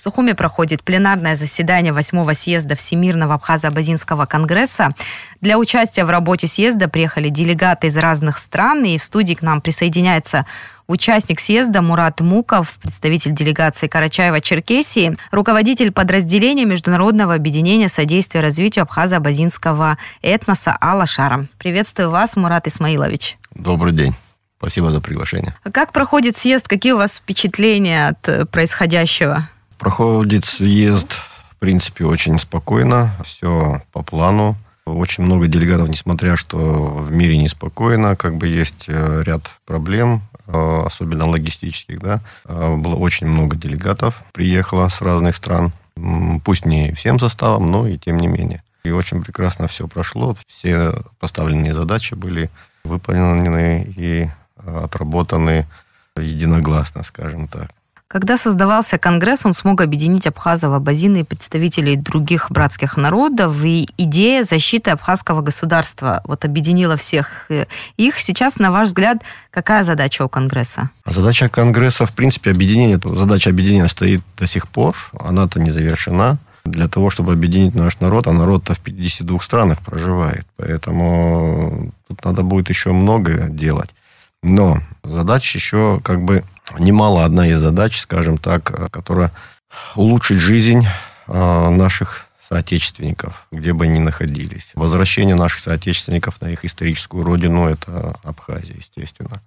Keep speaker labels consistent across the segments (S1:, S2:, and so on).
S1: В Сухуми проходит пленарное заседание 8-го съезда Всемирного Абхазо-Абазинского конгресса. Для участия в работе съезда приехали делегаты из разных стран, и в студии к нам присоединяется участник съезда Мурат Муков, представитель делегации Карачаево-Черкесии, руководитель подразделения Международного объединения содействия развитию абхазо-абазинского этноса Алла Шара. Приветствую вас, Мурат Исмаилович.
S2: Добрый день. Спасибо за приглашение.
S1: Как проходит съезд? Какие у вас впечатления от происходящего?
S2: Проходит съезд, в принципе, очень спокойно. Все по плану. Очень много делегатов, несмотря что в мире неспокойно, есть ряд проблем, особенно логистических, да. Было очень много делегатов, приехало с разных стран. Пусть не всем составом, но и тем не менее. И очень прекрасно все прошло. Все поставленные задачи были выполнены и отработаны единогласно, скажем так.
S1: Когда создавался Конгресс, он смог объединить абхазов, абазин и представителей других братских народов, и идея защиты абхазского государства объединила всех их. Сейчас, на ваш взгляд, какая задача у Конгресса?
S2: Задача Конгресса, в принципе, задача объединения стоит до сих пор, она-то не завершена. Для того, чтобы объединить наш народ, а народ-то в 52 странах проживает, поэтому тут надо будет еще многое делать. Но задач еще немало. Одна из задач, скажем так, которая улучшить жизнь наших соотечественников, где бы они ни находились. Возвращение наших соотечественников на их историческую родину, это Абхазия, естественно.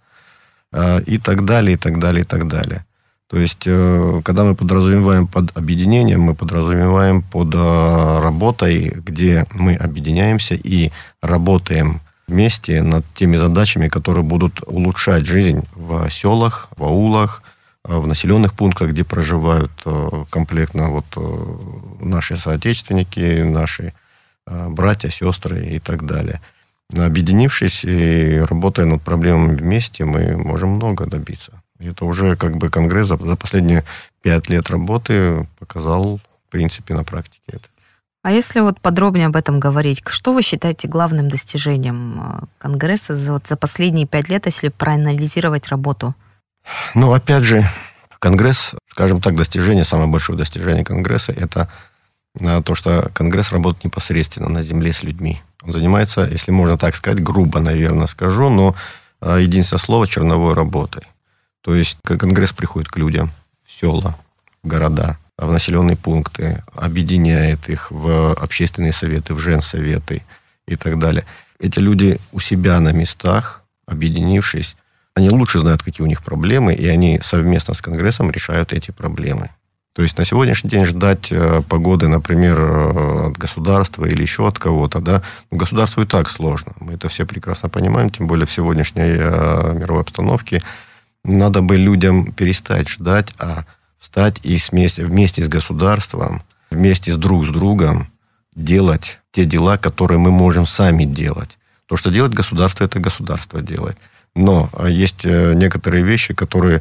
S2: И так далее, и так далее, и так далее. То есть, когда мы подразумеваем под объединением, мы подразумеваем под работой, где мы объединяемся и работаем вместе над теми задачами, которые будут улучшать жизнь в селах, в аулах, в населенных пунктах, где проживают комплектно наши соотечественники, наши братья, сестры и так далее. Объединившись и работая над проблемами вместе, мы можем много добиться. И это уже Конгресс за последние 5 лет работы показал, в принципе, на практике это.
S1: А если подробнее об этом говорить, что вы считаете главным достижением Конгресса за последние 5 лет, если проанализировать работу?
S2: Опять же, Конгресс, скажем так, самое большое достижение Конгресса – это то, что Конгресс работает непосредственно на земле с людьми. Он занимается, если можно так сказать, грубо, наверное, скажу, но единственное слово – черновой работой. То есть Конгресс приходит к людям в села, в города, в населенные пункты, объединяет их в общественные советы, в женсоветы и так далее. Эти люди у себя на местах, объединившись, они лучше знают, какие у них проблемы, и они совместно с Конгрессом решают эти проблемы. То есть на сегодняшний день ждать погоды, например, от государства или еще от кого-то, да, государству и так сложно. Мы это все прекрасно понимаем, тем более в сегодняшней мировой обстановке. Надо бы людям перестать ждать, а встать и вместе с государством, вместе друг с другом делать те дела, которые мы можем сами делать. То, что делает государство, это государство делает. Но есть некоторые вещи, которые,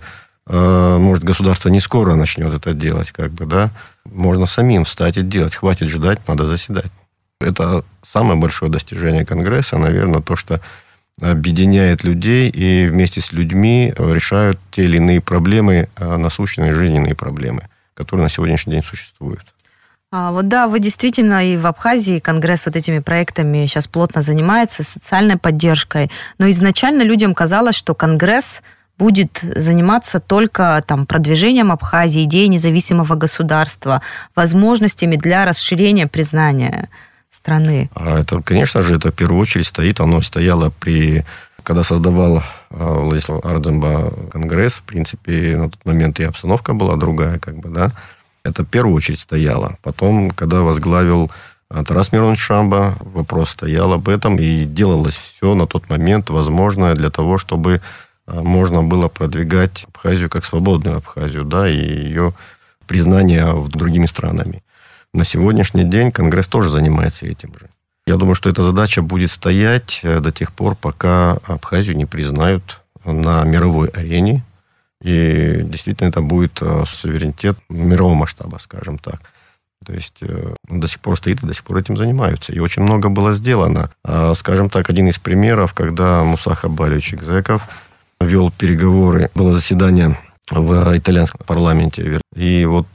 S2: может, государство не скоро начнет это делать, да. Можно самим встать и делать. Хватит ждать, надо заседать. Это самое большое достижение Конгресса, наверное, то, что объединяет людей и вместе с людьми решают те или иные проблемы, насущные жизненные проблемы, которые на сегодняшний день существуют.
S1: Да, вы действительно и в Абхазии Конгресс этими проектами сейчас плотно занимается, социальной поддержкой. Но изначально людям казалось, что Конгресс будет заниматься только продвижением Абхазии, идеей независимого государства, возможностями для расширения признания страны.
S2: Это, конечно же, это в первую очередь оно стояло когда создавал Владислав Ардзумба Конгресс, в принципе, на тот момент и обстановка была другая, да. Это в первую очередь стояло. Потом, когда возглавил Тарас Миронович Шамба, вопрос стоял об этом, и делалось все на тот момент возможное для того, чтобы можно было продвигать Абхазию как свободную Абхазию, да, и ее признание другими странами. На сегодняшний день Конгресс тоже занимается этим же. Я думаю, что эта задача будет стоять до тех пор, пока Абхазию не признают на мировой арене. И действительно это будет суверенитет мирового масштаба, скажем так. То есть до сих пор стоит и до сих пор этим занимаются. И очень много было сделано. Скажем так, один из примеров, когда Муса Хабалевич Экзеков вел переговоры, было заседание в итальянском парламенте. И вот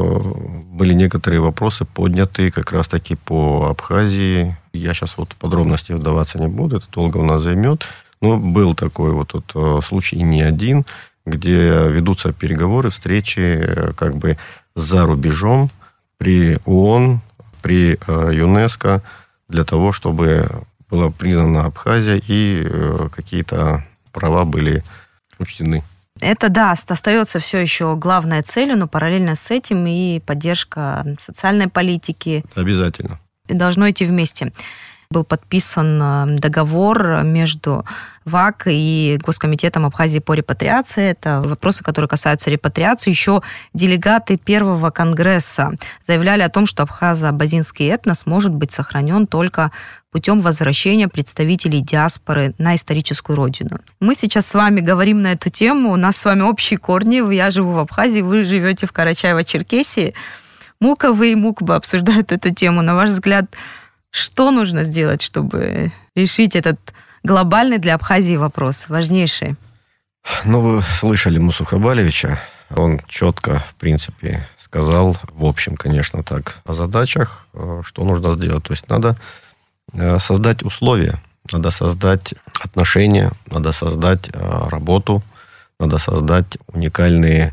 S2: были некоторые вопросы подняты как раз-таки по Абхазии. Я сейчас вот в подробности вдаваться не буду, это долго у нас займет. Но был такой вот случай, и не один, где ведутся переговоры, встречи как бы за рубежом при ООН, при ЮНЕСКО, для того, чтобы была признана Абхазия и какие-то права были учтены.
S1: Это, да, остается все еще главной целью, но параллельно с этим и поддержка социальной политики.
S2: Обязательно.
S1: Должно идти вместе. Был подписан договор между ВАК и Госкомитетом Абхазии по репатриации. Это вопросы, которые касаются репатриации. Еще делегаты первого конгресса заявляли о том, что абхазо-абазинский этнос может быть сохранен только путем возвращения представителей диаспоры на историческую родину. Мы сейчас с вами говорим на эту тему. У нас с вами общие корни. Я живу в Абхазии, вы живете в Карачаево-Черкесии. Муковы и Мукба обсуждают эту тему. На ваш взгляд, что нужно сделать, чтобы решить этот глобальный для Абхазии вопрос, важнейший?
S2: Ну, вы слышали Мусу Хабалевича. Он четко, в принципе, сказал, в общем, конечно, так, о задачах, что нужно сделать. То есть надо создать условия, надо создать отношения, надо создать работу, надо создать уникальные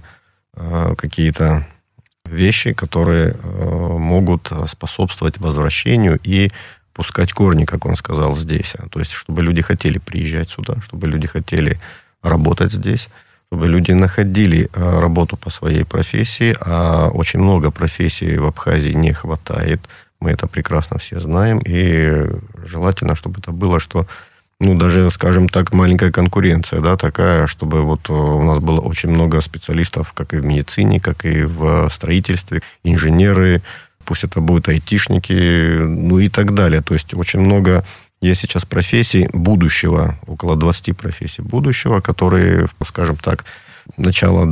S2: какие-то вещи, которые могут способствовать возвращению и пускать корни, как он сказал, здесь. То есть, чтобы люди хотели приезжать сюда, чтобы люди хотели работать здесь, чтобы люди находили работу по своей профессии, а очень много профессий в Абхазии не хватает. Мы это прекрасно все знаем, и желательно, чтобы это было, что, ну, даже, скажем так, маленькая конкуренция, да, такая, чтобы вот у нас было очень много специалистов, как и в медицине, как и в строительстве, инженеры, пусть это будут айтишники, ну и так далее. То есть очень много есть сейчас профессий будущего, около 20 профессий будущего, которые, скажем так, начало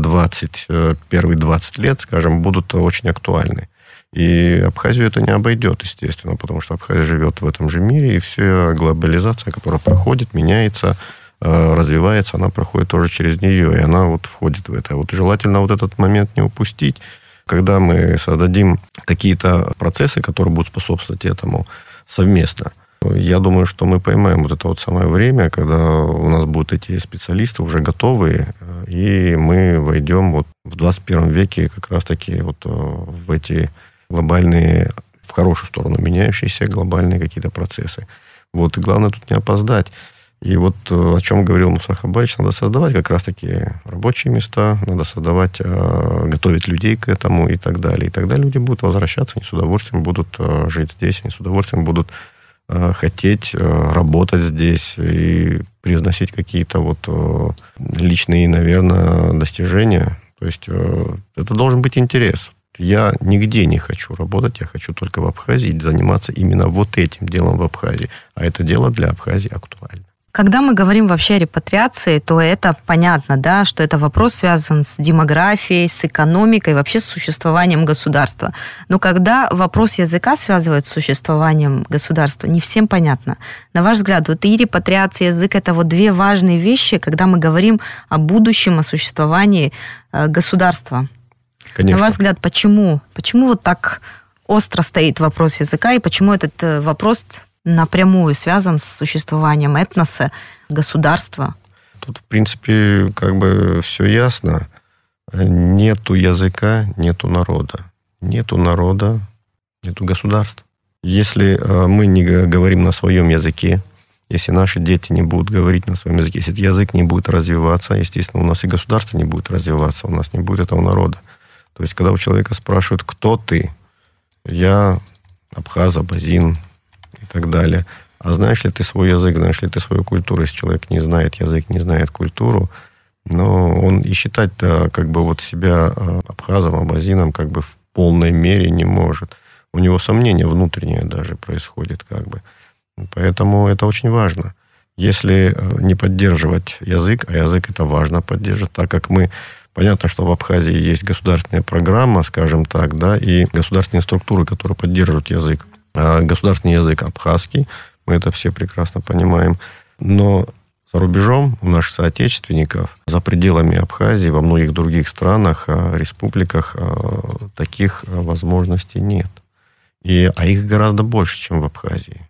S2: 20 лет, скажем, будут очень актуальны. И Абхазию это не обойдет, естественно, потому что Абхазия живет в этом же мире, и вся глобализация, которая проходит, меняется, развивается, она проходит тоже через нее, и она вот входит в это. Вот желательно вот этот момент не упустить, когда мы создадим какие-то процессы, которые будут способствовать этому совместно. Я думаю, что мы поймаем вот это вот самое время, когда у нас будут эти специалисты уже готовые, и мы войдем вот в 21 веке как раз-таки вот в эти глобальные, в хорошую сторону меняющиеся глобальные какие-то процессы. Вот, и главное тут не опоздать. И вот о чем говорил Муса Хабалевич, надо создавать как раз-таки рабочие места, надо создавать, готовить людей к этому и так далее. И тогда люди будут возвращаться, они с удовольствием будут жить здесь, они с удовольствием будут хотеть работать здесь и привносить какие-то вот личные, наверное, достижения. То есть это должен быть интерес. Я нигде не хочу работать, я хочу только в Абхазии заниматься именно вот этим делом в Абхазии. А это дело для Абхазии актуально.
S1: Когда мы говорим вообще о репатриации, то это понятно, да, что это вопрос связан с демографией, с экономикой, вообще с существованием государства. Но когда вопрос языка связывают с существованием государства, не всем понятно. На ваш взгляд, вот и репатриация, и язык – это вот две важные вещи, когда мы говорим о будущем, о существовании государства.
S2: Конечно.
S1: На ваш взгляд, почему? Почему вот так остро стоит вопрос языка, и почему этот вопрос напрямую связан с существованием этноса, государства?
S2: Тут, в принципе, как бы все ясно. Нету языка, нету народа. Нету народа, нету государства. Если мы не говорим на своем языке, если наши дети не будут говорить на своем языке, если язык не будет развиваться, естественно, у нас и государство не будет развиваться, у нас не будет этого народа. То есть, когда у человека спрашивают, кто ты, я абхаз, абазин и так далее. А знаешь ли ты свой язык, знаешь ли ты свою культуру? Если человек не знает язык, не знает культуру, но он и считать-то как бы вот себя абхазом, абазином как бы в полной мере не может. У него сомнения внутренние даже происходят как бы. Поэтому это очень важно. Если не поддерживать язык, а язык это важно поддерживать, так как мы... Понятно, что в Абхазии есть государственная программа, скажем так, да, и государственные структуры, которые поддерживают язык. Государственный язык абхазский, мы это все прекрасно понимаем. Но За рубежом у наших соотечественников, за пределами Абхазии, во многих других странах, республиках таких возможностей нет. А их гораздо больше, чем в Абхазии,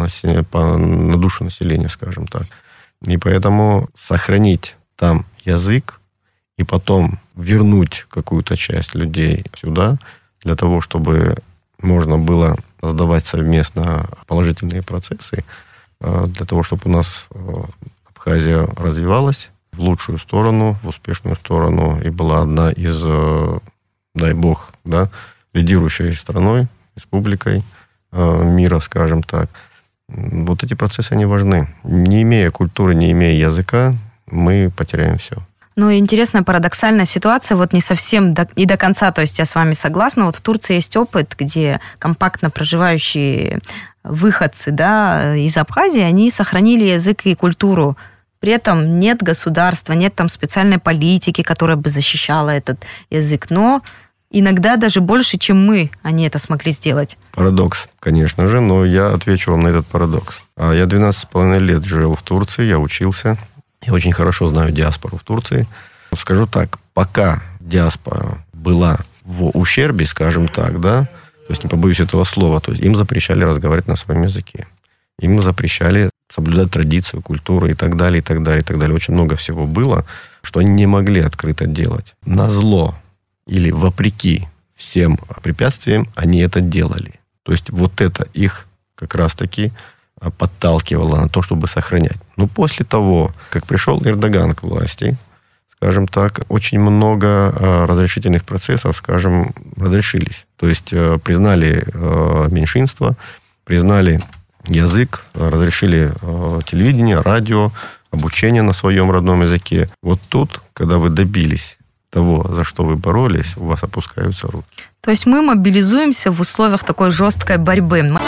S2: на душу населения, скажем так. И поэтому сохранить там язык и потом вернуть какую-то часть людей сюда, для того, чтобы можно было создавать совместно положительные процессы, для того, чтобы у нас Абхазия развивалась в лучшую сторону, в успешную сторону, и была одна из, дай бог, да, лидирующей страной, республикой мира, скажем так. Вот эти процессы, они важны. Не имея культуры, не имея языка, мы потеряем все.
S1: Ну, интересная парадоксальная ситуация, вот не совсем и до конца, то есть я с вами согласна. Вот в Турции есть опыт, где компактно проживающие выходцы, да, из Абхазии, они сохранили язык и культуру. При этом нет государства, нет там специальной политики, которая бы защищала этот язык. Но иногда даже больше, чем мы, они это смогли сделать.
S2: Парадокс, конечно же, но я отвечу вам на этот парадокс. Я 12,5 лет жил в Турции, я учился. Я очень хорошо знаю диаспору в Турции. Скажу так, пока диаспора была в ущербе, скажем так, да, то есть не побоюсь этого слова, то есть им запрещали разговаривать на своем языке. Им запрещали соблюдать традицию, культуру и так далее, и так далее, и так далее. Очень много всего было, что они не могли открыто делать. Назло или вопреки всем препятствиям они это делали. То есть вот это их как раз-таки подталкивало на то, чтобы сохранять. Но после того, как пришел Эрдоган к власти, скажем так, очень много разрешительных процессов, скажем, разрешились. То есть признали меньшинство, признали язык, разрешили телевидение, радио, обучение на своем родном языке. Вот тут, когда вы добились того, за что вы боролись, у вас опускаются руки.
S1: То есть мы мобилизуемся в условиях такой жесткой борьбы.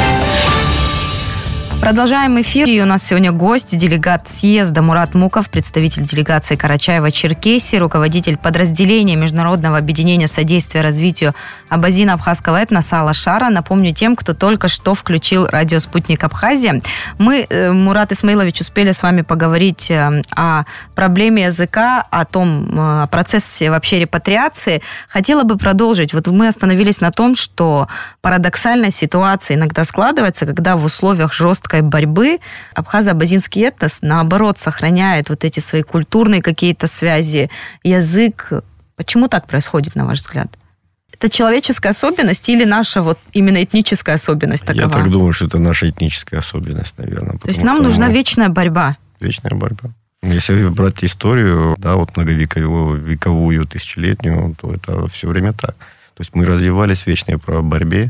S1: Продолжаем эфир. И у нас сегодня гость, делегат съезда Мурат Муков, представитель делегации Карачаево-Черкесии, руководитель подразделения Международного объединения содействия развитию абазино-абхазского этноса Алашара. Напомню тем, кто только что включил радио «Спутник Абхазия». Мы, Мурат Исмаилович, успели с вами поговорить о проблеме языка, о том процессе вообще репатриации. Хотела бы продолжить. Вот мы остановились на том, что парадоксальная ситуация иногда складывается, когда в условиях жесткой борьбы абхазо-абазинский этнос, наоборот, сохраняет вот эти свои культурные какие-то связи, язык. Почему так происходит, на ваш взгляд? Это человеческая особенность или наша вот именно этническая особенность такова?
S2: Я так думаю, что это наша этническая особенность, наверное.
S1: То есть нам нужна вечная борьба?
S2: Вечная борьба. Если брать историю, да, вот многовековую, тысячелетнюю, то это все время так. То есть мы развивались в вечной борьбе,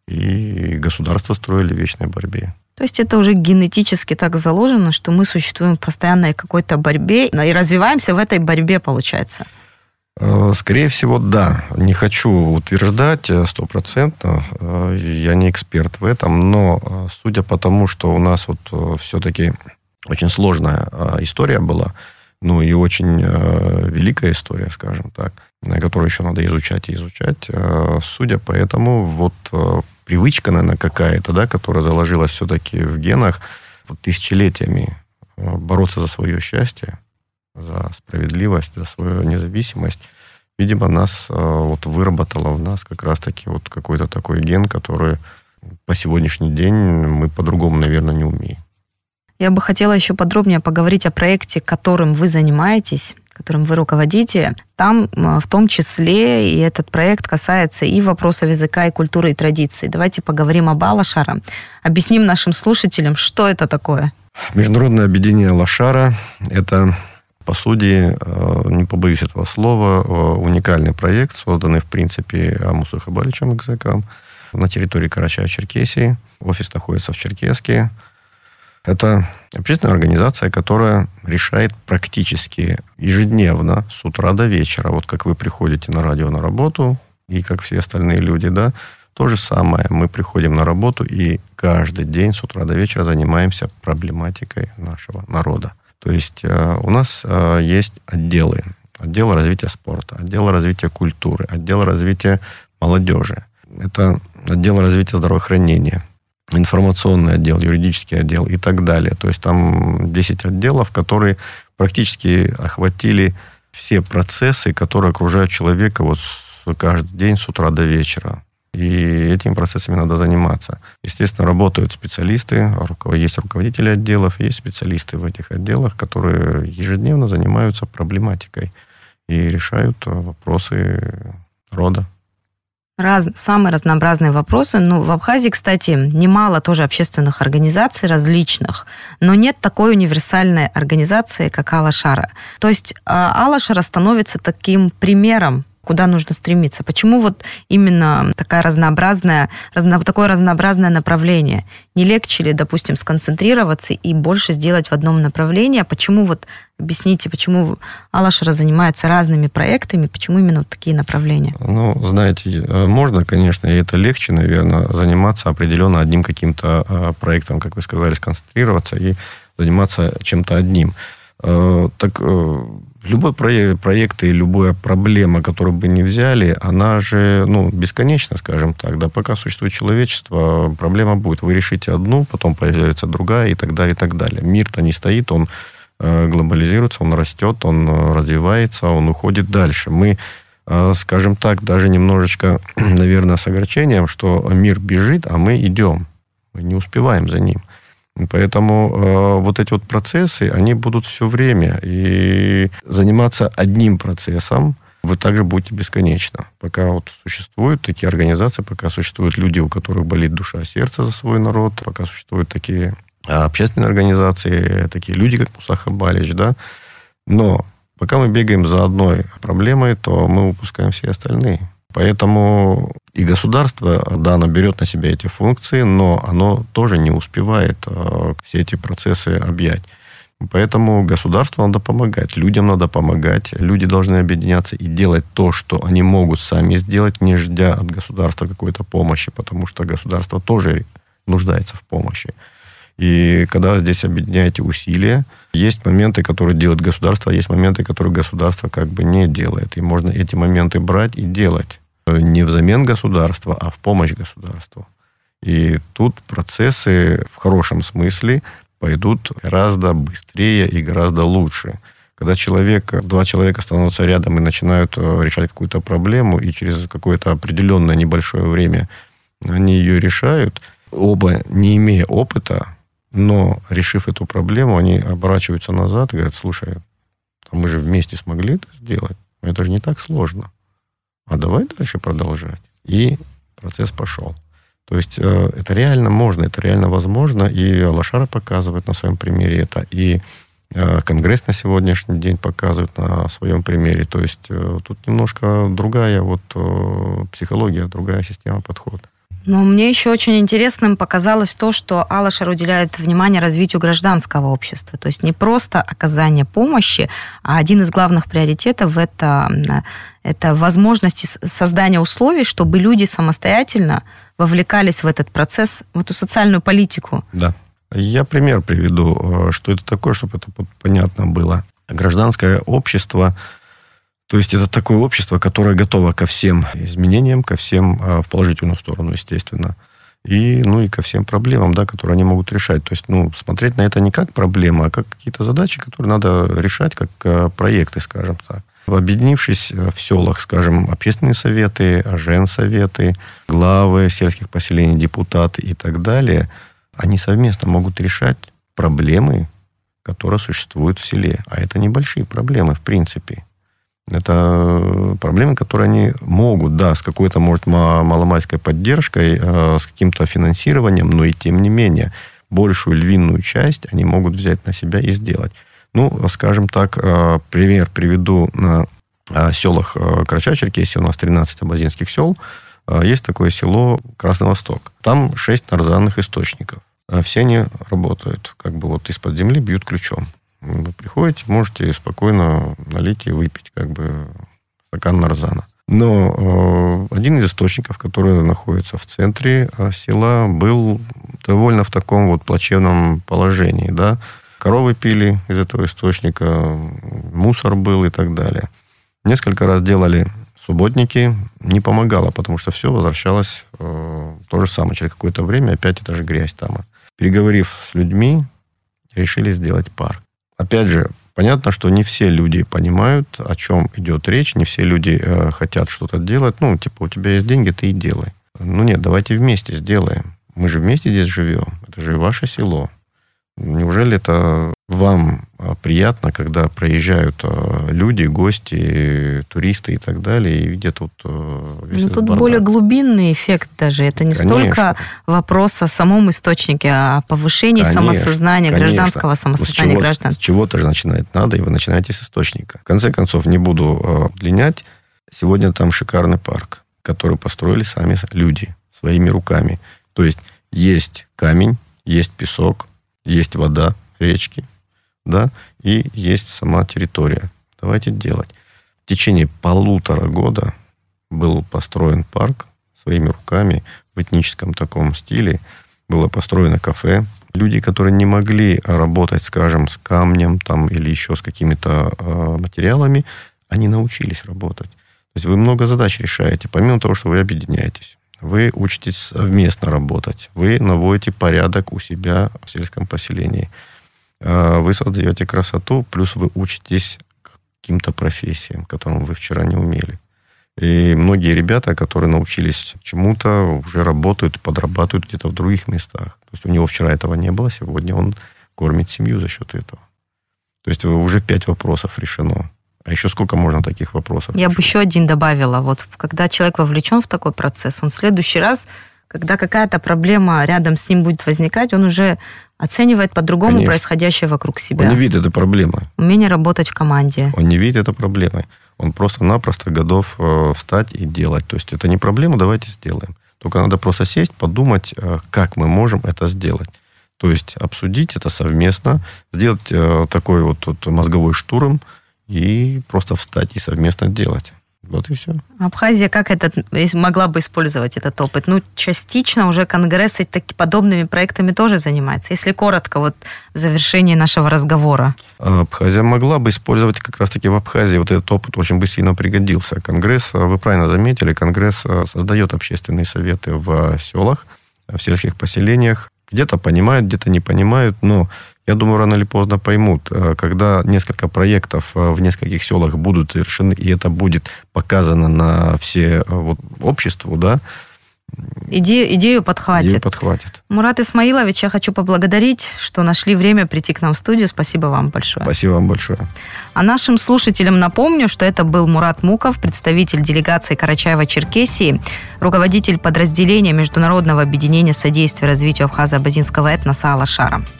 S2: и государство строили в вечной борьбе.
S1: То есть это уже генетически так заложено, что мы существуем в постоянной какой-то борьбе и развиваемся в этой борьбе, получается?
S2: Скорее всего, да. Не хочу утверждать 100%. Я не эксперт в этом, но судя по тому, что у нас вот все-таки очень сложная история была, ну и очень великая история, скажем так, которую еще надо изучать и изучать. Судя по этому, вот привычка, наверное, какая-то, да, которая заложилась все-таки в генах, вот тысячелетиями бороться за свое счастье, за справедливость, за свою независимость, видимо, нас вот выработала в нас как раз-таки вот какой-то такой ген, который по сегодняшний день мы по-другому, наверное, не умеем.
S1: Я бы хотела еще подробнее поговорить о проекте, которым вы занимаетесь, которым вы руководите. Там в том числе и этот проект касается и вопросов языка, и культуры, и традиций. Давайте поговорим об Алашара. Объясним нашим слушателям, что это такое.
S2: Международное объединение Алашара – это, по сути, не побоюсь этого слова, уникальный проект, созданный, в принципе, Амусой Хабаличем Экзеком на территории Карачаево-Черкесии. Офис находится в Черкесске. Это общественная организация, которая решает практически ежедневно, с утра до вечера. Вот как вы приходите на радио на работу, и как все остальные люди, да, то же самое. Мы приходим на работу и каждый день с утра до вечера занимаемся проблематикой нашего народа. То есть у нас есть отделы. Отдел развития спорта, отдел развития культуры, отдел развития молодежи. Это отдел развития здравоохранения. информационный отдел, юридический отдел и так далее. То есть там 10 отделов, которые практически охватили все процессы, которые окружают человека вот каждый день с утра до вечера. И этими процессами надо заниматься. Естественно, работают специалисты, есть руководители отделов, есть специалисты в этих отделах, которые ежедневно занимаются проблематикой и решают вопросы рода.
S1: Самые разнообразные вопросы. Ну, в Абхазии, кстати, немало тоже общественных организаций различных, но нет такой универсальной организации, как Алашара. То есть Алашара становится таким примером, куда нужно стремиться. Почему вот именно такое разнообразное направление? Не легче ли, допустим, сконцентрироваться и больше сделать в одном направлении? А почему вот, объясните, почему Алашара занимается разными проектами, почему именно вот такие направления?
S2: Ну, знаете, можно, конечно, и это легче, наверное, заниматься определенно одним каким-то проектом, как вы сказали, сконцентрироваться и заниматься чем-то одним. Так любой проект и любая проблема, которую бы ни взяли, она же, бесконечна, скажем так. Да, пока существует человечество, проблема будет. Вы решите одну, потом появляется другая и так далее, и так далее. Мир-то не стоит, он глобализируется, он растет, он развивается, он уходит дальше. Мы, скажем так, даже немножечко, наверное, с огорчением, что мир бежит, а мы идем. Мы не успеваем за ним. Поэтому вот эти вот процессы, они будут все время. И заниматься одним процессом вы также будете бесконечно. Пока вот существуют такие организации, пока существуют люди, у которых болит душа, сердце за свой народ, пока существуют такие общественные организации, такие люди, как Муса Хабалич, да. Но пока мы бегаем за одной проблемой, то мы упускаем все остальные. Поэтому и государство, да, оно берет на себя эти функции, но оно тоже не успевает все эти процессы объять. Поэтому государству надо помогать, людям надо помогать. Люди должны объединяться и делать то, что они могут сами сделать, не ждя от государства какой-то помощи, потому что государство тоже нуждается в помощи. И когда здесь объединяете усилия, есть моменты, которые делает государство, а есть моменты, которые государство как бы не делает. И можно эти моменты брать и делать. Не взамен государства, а в помощь государству. И тут процессы в хорошем смысле пойдут гораздо быстрее и гораздо лучше. Когда два человека становятся рядом и начинают решать какую-то проблему, и через какое-то определенное небольшое время они ее решают, оба не имея опыта, но решив эту проблему, они оборачиваются назад и говорят: слушай, мы же вместе смогли это сделать, это же не так сложно. А давай дальше продолжать. И процесс пошел. То есть это реально можно, это реально возможно. И Алашара показывает на своем примере это. И Конгресс на сегодняшний день показывает на своем примере. То есть тут немножко другая психология, другая система подхода.
S1: Но мне еще очень интересным показалось то, что Алашара уделяет внимание развитию гражданского общества. То есть не просто оказание помощи, а один из главных приоритетов это возможность создания условий, чтобы люди самостоятельно вовлекались в этот процесс, в эту социальную политику.
S2: Да. Я пример приведу, что это такое, чтобы это понятно было. Гражданское общество, то есть это такое общество, которое готово ко всем изменениям, ко всем в положительную сторону, естественно, и ко всем проблемам, да, которые они могут решать. То есть, смотреть на это не как проблема, а как какие-то задачи, которые надо решать, как проекты, скажем так. Объединившись в селах, скажем, общественные советы, женсоветы, главы сельских поселений, депутаты и так далее, они совместно могут решать проблемы, которые существуют в селе. А это небольшие проблемы, в принципе. Это проблемы, которые они могут, да, с какой-то, может, маломальской поддержкой, с каким-то финансированием, но и тем не менее, большую львиную часть они могут взять на себя и сделать. Скажем так, пример приведу на селах Карача-Черкесии, у нас 13 абазинских сел, есть такое село Красный Восток. Там 6 нарзанных источников. Все они работают, из-под земли бьют ключом. Вы приходите, можете спокойно налить и выпить, стакан нарзана. Но один из источников, который находится в центре села, был довольно в таком плачевном положении, да. Коровы пили из этого источника, мусор был и так далее. Несколько раз делали субботники, не помогало, потому что все возвращалось То же самое, через какое-то время опять эта же грязь там. Переговорив с людьми, решили сделать парк. Опять же, понятно, что не все люди понимают, о чем идет речь, не все люди хотят что-то делать. У тебя есть деньги, ты и делай. Нет, давайте вместе сделаем. Мы же вместе здесь живем. Это же ваше село. Неужели это вам приятно, когда проезжают люди, гости, туристы и так далее, и видят весь этот
S1: тут
S2: бардак?
S1: более глубинный эффект даже. Это не столько вопрос о самом источнике, а о повышении самосознания, гражданского самосознания граждан.
S2: С чего-то же начинать надо, и вы начинаете с источника. В конце концов, не буду длинять. Сегодня там шикарный парк, который построили сами люди своими руками. То есть камень, есть песок, есть вода, речки, да, и есть сама территория. Давайте делать. В течение 1,5 года был построен парк своими руками в этническом таком стиле. Было построено кафе. Люди, которые не могли работать, скажем, с камнем там, или еще с какими-то материалами, они научились работать. То есть вы много задач решаете, помимо того, что вы объединяетесь. Вы учитесь совместно работать. Вы наводите порядок у себя в сельском поселении. Вы создаете красоту, плюс вы учитесь каким-то профессиям, которым вы вчера не умели. И многие ребята, которые научились чему-то, уже работают, подрабатывают где-то в других местах. То есть у него вчера этого не было, сегодня он кормит семью за счет этого. То есть уже 5 вопросов решено. А еще сколько можно таких вопросов?
S1: Я бы еще один добавила. Когда человек вовлечен в такой процесс, он в следующий раз, когда какая-то проблема рядом с ним будет возникать, он уже оценивает по-другому происходящее вокруг себя.
S2: Он не видит это проблемой.
S1: Умение работать в команде.
S2: Он не видит это проблемой. Он просто-напросто готов встать и делать. То есть это не проблема, давайте сделаем. Только надо просто сесть, подумать, как мы можем это сделать. То есть обсудить это совместно, сделать такой мозговой штурм, и просто встать и совместно делать. Вот и все.
S1: Абхазия как могла бы использовать этот опыт? Частично уже Конгресс подобными проектами тоже занимается. Если коротко, в завершении нашего разговора.
S2: Абхазия могла бы использовать как раз-таки в Абхазии. Этот опыт очень бы сильно пригодился. Конгресс, вы правильно заметили, Конгресс создает общественные советы в селах, в сельских поселениях. Где-то понимают, где-то не понимают, но я думаю, рано или поздно поймут, когда несколько проектов в нескольких селах будут решены, и это будет показано на все обществу, да.
S1: Идею подхватит. Мурат Исмаилович, я хочу поблагодарить, что нашли время прийти к нам в студию. Спасибо вам большое.
S2: Спасибо вам большое.
S1: А нашим слушателям напомню, что это был Мурат Муков, представитель делегации Карачаево-Черкесии, руководитель подразделения Международного объединения содействия развитию абхазо-абазинского этноса «Алашара».